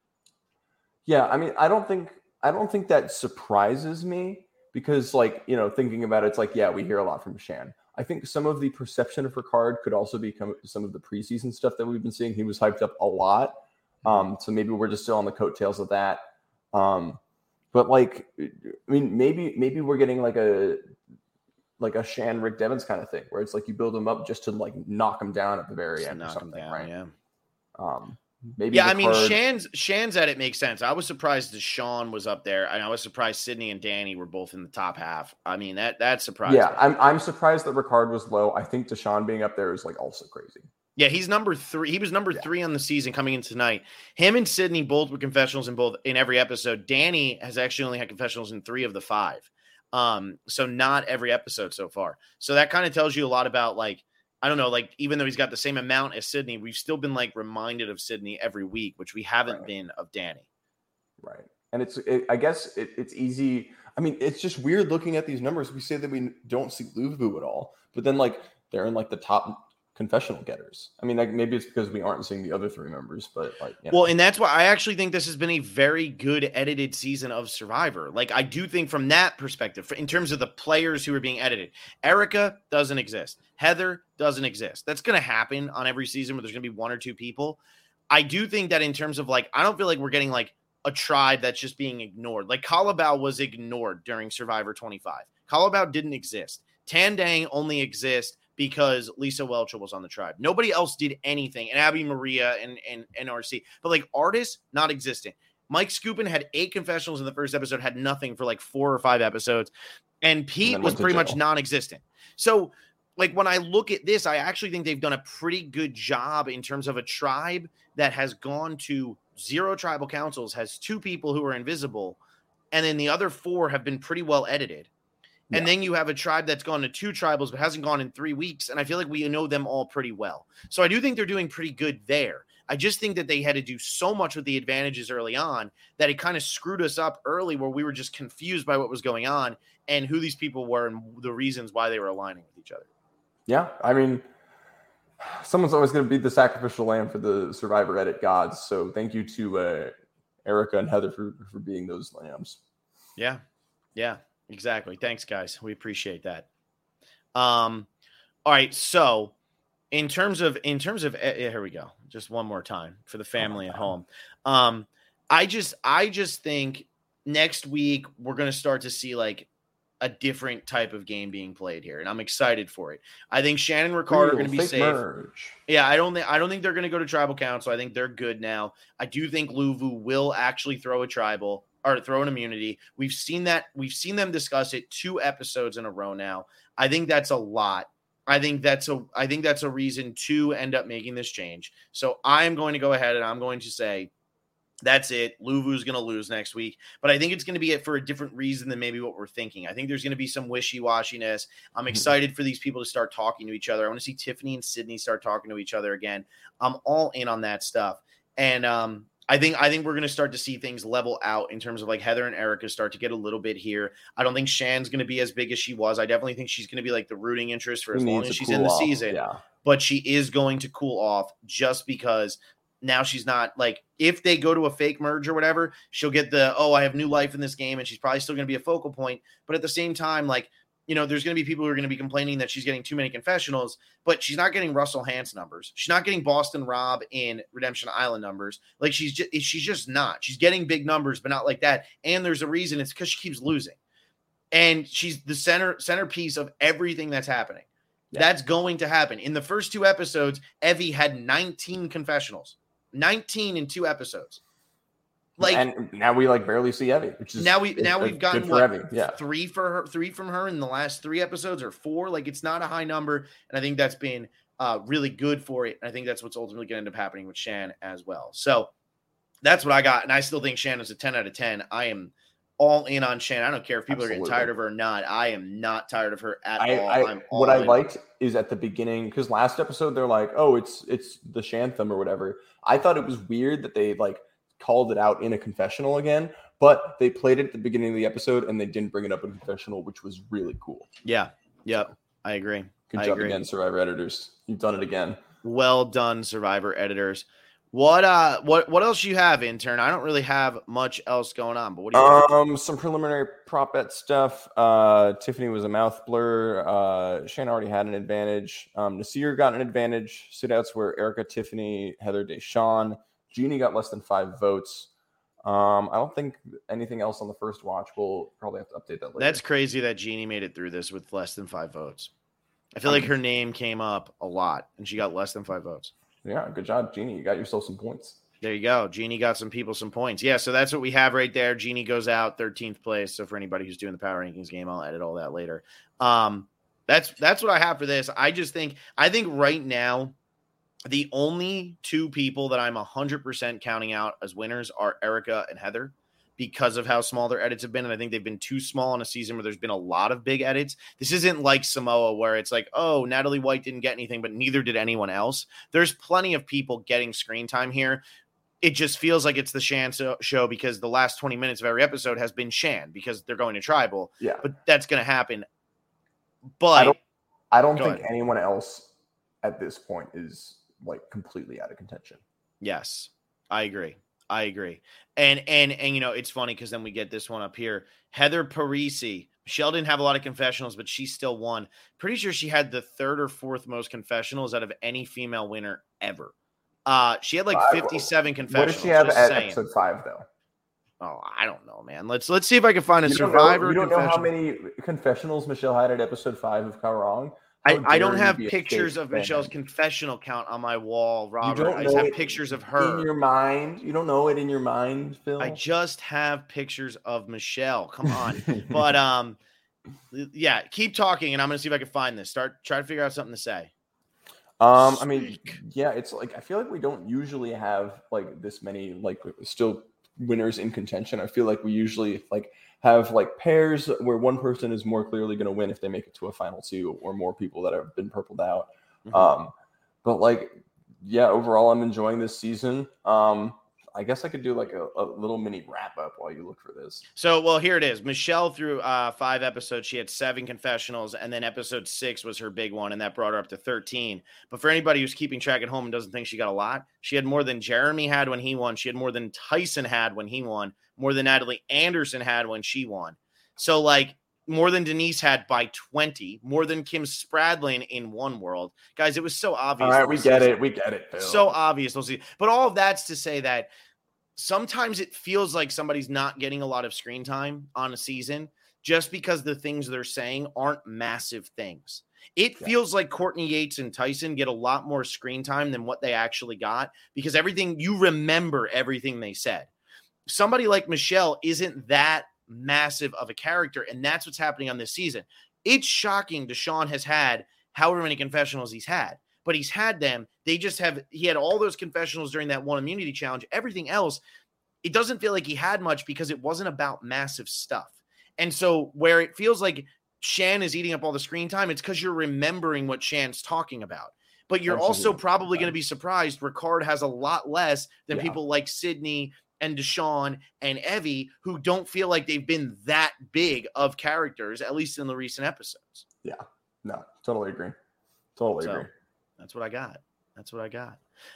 Yeah, I mean, I don't think I don't think that surprises me because, like, you know, thinking about it, it's like, yeah, we hear a lot from Shan. I think some of the perception of Ricard could also be some of the preseason stuff that we've been seeing. He was hyped up a lot, um, so maybe we're just still on the coattails of that. Um, but like, I mean, maybe maybe we're getting like a. like a Shan Rick Devens kind of thing where it's like you build him up just to like knock him down at the very end or something, down, right? Yeah. Um, maybe. Yeah. I mean, card... Shan's, Shan's at it makes sense. I was surprised that Sean was up there. And I was surprised Sydney and Danny were both in the top half. I mean, that, that surprised Yeah. me. I'm, I'm surprised that Ricard was low. I think Deshaun being up there is like also crazy. Yeah. He's number three. He was number yeah. three on the season coming in tonight. Him and Sydney both were confessionals in both in every episode. Danny has actually only had confessionals in three of the five. Um, so not every episode so far. So that kind of tells you a lot about, like, I don't know, like, even though he's got the same amount as Sydney, we've still been like reminded of Sydney every week, which we haven't right. been of Danny. Right. And it's, it, I guess it, it's easy. I mean, it's just weird looking at these numbers. We say that we don't see Luvu at all, but then like they're in like the top confessional getters. I mean, like maybe it's because we aren't seeing the other three members, but like, yeah. Well, and that's why I actually think this has been a very good edited season of Survivor. Like, I do think from that perspective, in terms of the players who are being edited, Erica doesn't exist. Heather doesn't exist. That's going to happen on every season where there's going to be one or two people. I do think that in terms of like, I don't feel like we're getting like a tribe that's just being ignored. Like Kalabao was ignored during Survivor twenty-five. Kalabao didn't exist. Tandang only exists because Lisa Welcher was on the tribe. Nobody else did anything. And Abby Maria and, and, and R C. But like artists, not existent. Mike Skupin had eight confessionals in the first episode, had nothing for like four or five episodes. And Pete and was pretty much non-existent. So like when I look at this, I actually think they've done a pretty good job in terms of a tribe that has gone to zero tribal councils, has two people who are invisible, and then the other four have been pretty well edited. Yeah. And then you have a tribe that's gone to two tribals but hasn't gone in three weeks, and I feel like we know them all pretty well. So I do think they're doing pretty good there. I just think that they had to do so much with the advantages early on that it kind of screwed us up early where we were just confused by what was going on and who these people were and the reasons why they were aligning with each other. Yeah, I mean, someone's always going to be the sacrificial lamb for the Survivor edit gods. So thank you to uh, Erica and Heather for, for being those lambs. Yeah, yeah, exactly. Thanks, guys. We appreciate that. Um, all right, so in terms of in terms of uh, here we go. Just one more time for the family at home. Um, I just I just think next week we're going to start to see like a different type of game being played here, and I'm excited for it. I think Shannon and Ricard are going to be safe. Merge. Yeah, I don't think I don't think they're going to go to tribal council. I think they're good now. I do think Luvu will actually throw a tribal or throw an immunity. We've seen that. We've seen them discuss it two episodes in a row now. I think that's a lot. I think that's a I think that's a reason to end up making this change. So I am going to go ahead and I'm going to say that's it. Luvu's going to lose next week. But I think it's going to be it for a different reason than maybe what we're thinking. I think there's going to be some wishy-washiness. I'm excited for these people to start talking to each other. I want to see Tiffany and Sydney start talking to each other again. I'm all in on that stuff. And um, I think I think we're going to start to see things level out in terms of like Heather and Erica start to get a little bit here. I don't think Shan's going to be as big as she was. I definitely think she's going to be like the rooting interest for as long as she's in the season. Yeah. But she is going to cool off just because – now she's not like, if they go to a fake merge or whatever, she'll get the, oh, I have new life in this game. And she's probably still going to be a focal point. But at the same time, like, you know, there's going to be people who are going to be complaining that she's getting too many confessionals, but she's not getting Russell Hantz numbers. She's not getting Boston Rob in Redemption Island numbers. Like she's just, she's just not, she's getting big numbers, but not like that. And there's a reason. It's because she keeps losing. And she's the center centerpiece of everything that's happening. Yeah. That's going to happen. In the first two episodes, Evie had nineteen confessionals. nineteen in two episodes. Like, and now we like barely see Evie, which is now we now we've gotten what, yeah. three for her, three from her in the last three episodes or four. Like it's not a high number, and I think that's been uh, really good for it. And I think that's what's ultimately going to end up happening with Shan as well. So that's what I got, and I still think Shan is a ten out of ten. I am all in on Shan. I don't care if people Absolutely. are getting tired of her or not. I am not tired of her at I, all. I, I'm all what I in. liked is at the beginning, because last episode they're like, oh, it's it's the Shantham or whatever. I thought it was weird that they like called it out in a confessional again, but they played it at the beginning of the episode and they didn't bring it up in a confessional, which was really cool. Yeah. Yep. I agree. Good I job agree. again, Survivor editors. You've done it again. Well done, Survivor editors. What uh what what else you have, intern? I don't really have much else going on, but what do you have? Um some preliminary prop bet stuff. Uh Tiffany was a mouth blur. Uh Shane already had an advantage. Um Nasir got an advantage. Sit outs were Erica, Tiffany, Heather, Deshawn. Jeannie got less than five votes. Um, I don't think anything else on the first watch. We'll probably have to update that later. That's crazy that Jeannie made it through this with less than five votes. I feel like her name came up a lot and she got less than five votes. Yeah, good job, Jeannie. You got yourself some points. There you go. Jeannie got some people some points. Yeah, so that's what we have right there. Jeannie goes out thirteenth place. So for anybody who's doing the power rankings game, I'll edit all that later. Um, that's that's what I have for this. I just think I think right now the only two people that I'm one hundred percent counting out as winners are Erica and Heather because of how small their edits have been. And I think they've been too small in a season where there's been a lot of big edits. This isn't like Samoa where it's like, oh, Natalie White didn't get anything, but neither did anyone else. There's plenty of people getting screen time here. it just feels like it's the Shan so- show because the last twenty minutes of every episode has been Shan because they're going to tribal. Yeah. But that's going to happen. But I don't, I don't think ahead. anyone else at this point is like completely out of contention. Yes, I agree. I agree. And, and, and, you know, it's funny because then we get this one up here. Heather Parisi. Michelle didn't have a lot of confessionals, but she still won. Pretty sure she had the third or fourth most confessionals out of any female winner ever. Uh, she had like fifty-seven confessionals. What did she have at saying. episode five, though? Oh, I don't know, man. Let's let's see if I can find a you survivor. Don't know, you don't know how many confessionals Michelle had at episode five of Kaurong? I, I don't have pictures of fan. Michelle's confessional count on my wall, Robert. I just have pictures of her. In your mind. You don't know it in your mind, Phil. I just have pictures of Michelle. Come on. But um yeah, keep talking and I'm gonna see if I can find this. Start try to figure out something to say. Um, I mean, yeah, it's like I feel like we don't usually have like this many like still winners in contention. I feel like we usually like have like pairs where one person is more clearly going to win if they make it to a final two, or more people that have been purpled out. Mm-hmm. Um, but like, yeah, overall, I'm enjoying this season. Um, I guess I could do like a, a little mini wrap up while you look for this. So, well, here it is. Michelle, through uh, five episodes, she had seven confessionals, and then episode six was her big one, and that brought her up to thirteen. But for anybody who's keeping track at home and doesn't think she got a lot, she had more than Jeremy had when he won. She had more than Tyson had when he won, more than Natalie Anderson had when she won. So, like, more than Denise had by twenty, more than Kim Spradlin in One World. Guys, it was so obvious. All right, we get it. We get it, Phil. So obvious. We'll see. But all of that's to say that sometimes it feels like somebody's not getting a lot of screen time on a season just because the things they're saying aren't massive things. It yeah. feels like Courtney Yates and Tyson get a lot more screen time than what they actually got because everything you remember everything they said. Somebody like Michelle isn't that massive of a character, and that's what's happening on this season. It's shocking Deshaun has had however many confessionals he's had, but he's had them. They just have, he had all those confessionals during that one immunity challenge. Everything else, it doesn't feel like he had much because it wasn't about massive stuff. And so where it feels like Shan is eating up all the screen time, it's because you're remembering what Shan's talking about. But you're Absolutely. also probably going to be surprised Ricard has a lot less than yeah. people like Sydney and Deshaun and Evie, who don't feel like they've been that big of characters, at least in the recent episodes. Yeah, no, totally agree. Totally so, agree. That's what I got. That's what I got.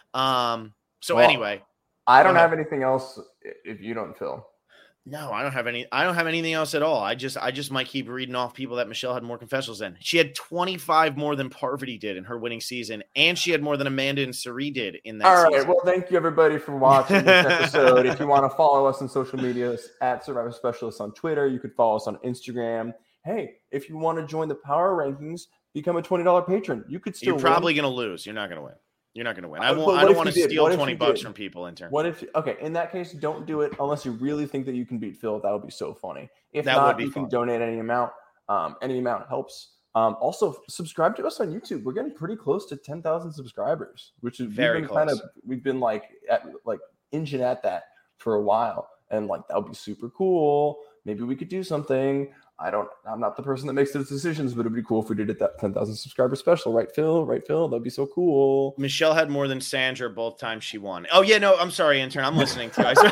Um. So well, anyway, I don't have anything else. If you don't, Phil. No, I don't have any. I don't have anything else at all. I just, I just might keep reading off people that Michelle had more confessionals than. She had twenty-five more than Parvati did in her winning season, and she had more than Amanda and Sari did in that. All right. season. Well, thank you everybody for watching this episode. If you want to follow us on social media at Survivor Specialists on Twitter, you could follow us on Instagram. Hey, if you want to join the Power Rankings, become a twenty dollars patron. You could still. You're probably win. going to lose. You're not going to win. You're not going to win. I won't. I don't want to steal twenty bucks from people in turn. What if? Okay, in that case, don't do it unless you really think that you can beat Phil. That would be so funny. If that not, would be you fun. can donate any amount. Um, any amount helps. Um, also, subscribe to us on YouTube. We're getting pretty close to ten thousand subscribers, which is very we've been close. kind of we've been like at, like inching at that for a while, and like that would be super cool. Maybe we could do something. I don't, I'm not the person that makes those decisions, but it'd be cool if we did it that ten thousand subscriber special. Right, Phil? Right, Phil? That'd be so cool. Michelle had more than Sandra both times she won. Oh, yeah, no, I'm sorry, intern. I'm listening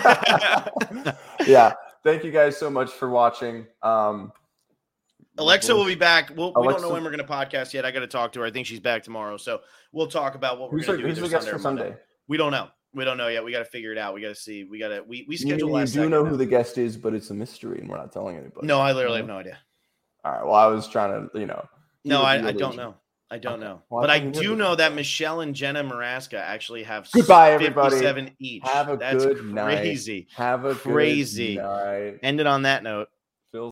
to you. Yeah. Thank you guys so much for watching. Um, Alexa will be back. We'll, Alexa, we don't know when we're going to podcast yet. I got to talk to her. I think she's back tomorrow. So we'll talk about what we're going to do. Who's the guest for Sunday? Monday. We don't know. We don't know yet. We got to figure it out. We got to see. We got to, we, we schedule you, last You do know now. who the guest is, but it's a mystery and we're not telling anybody. No, I literally have no idea. All right. Well, I was trying to, you know. No, I, I don't know. I don't know. Well, but I, I do know that Michelle and Jenna Maraska actually have Goodbye, everybody. fifty-seven each. Have a That's good crazy. Night. Have a crazy. Good night. Ended on that note.